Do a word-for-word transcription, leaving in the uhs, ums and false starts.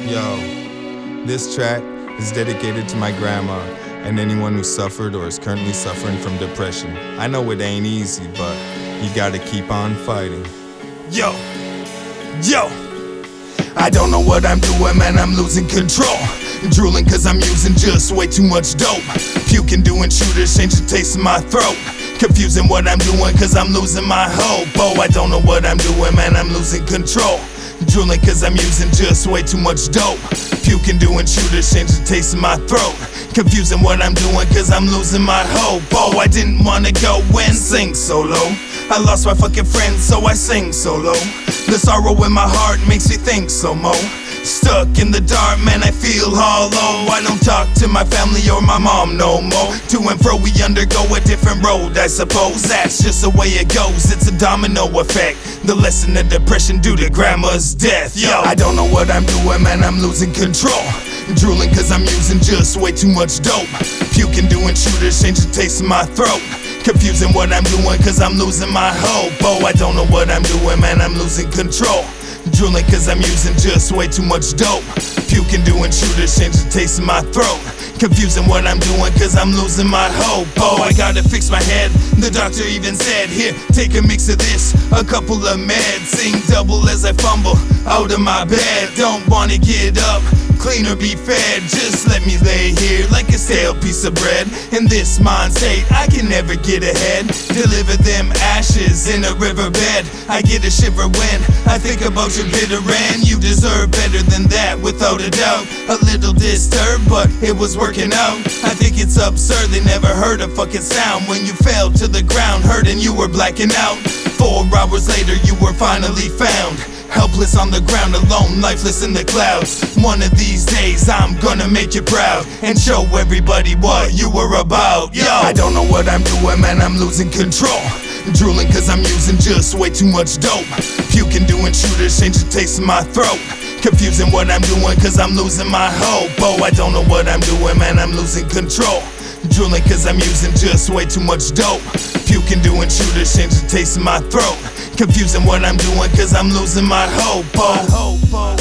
Yo, this track is dedicated to my grandma and anyone who suffered or is currently suffering from depression. I know it ain't easy, but you gotta keep on fighting. Yo, yo, I don't know what I'm doing, man, I'm losing control. Drooling cause I'm using just way too much dope. Puking, doing shooters, change the taste in my throat. Confusing what I'm doing cause I'm losing my hope. Oh, I don't know what I'm doing, man, I'm losing control. Drooling cause I'm using just way too much dope. Puking, doing shooters, change the taste in my throat. Confusing what I'm doing cause I'm losing my hope. Oh, I didn't wanna go and sing solo. I lost my fucking friends, so I sing solo. The sorrow in my heart makes me think so mo. Stuck in the dark, man, I feel hollow. I don't talk to my family or my mom no more. To and fro, we undergo a different road, I suppose. That's just the way it goes, it's a domino effect. The lesson of depression due to grandma's death. Yo, I don't know what I'm doing, man, I'm losing control. Drooling cause I'm using just way too much dope. Puking, doing shooters, change the taste in my throat. Confusing what I'm doing cause I'm losing my hope. Oh, I don't know what I'm doing, man, I'm losing control. Drooling cause I'm using just way too much dope. Puking, doing shooters, change the taste in my throat. Confusing what I'm doing cause I'm losing my hope. Oh, I gotta fix my head. The doctor even said, here, take a mix of this, a couple of meds. Sing double as I fumble out of my bed. Don't wanna get up, clean or be fed. Just let me lay here like a stale piece of bread. In this mind state, I can never get ahead. Deliver them ashes in a riverbed. I get a shiver when I think about your bitter end. You deserve better than that, without a doubt. A little disturbed, but it was working out. I think it's absurd, they never heard a fucking sound. When you fell to the ground, hurting, you were blacking out. Four hours later, you were finally found. Helpless on the ground, alone, lifeless in the clouds. One of these days I'm gonna make you proud and show everybody what you were about. Yo, I don't know what I'm doing, man, I'm losing control. Drooling cause I'm using just way too much dope. Puking, doing shooters, change the taste in my throat. Confusing what I'm doing cause I'm losing my hope. Oh, I don't know what I'm doing, man, I'm losing control. Drooling cause I'm using just way too much dope. Puking, doing shooters, change the taste in my throat. Confusing what I'm doing cause I'm losing my hope. Oh,